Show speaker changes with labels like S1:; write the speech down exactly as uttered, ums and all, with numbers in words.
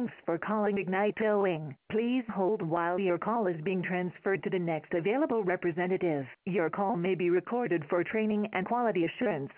S1: Thanks for calling Ignite Towing. Please hold while your call is being transferred to the next available representative. Your call may be recorded for training and quality assurance.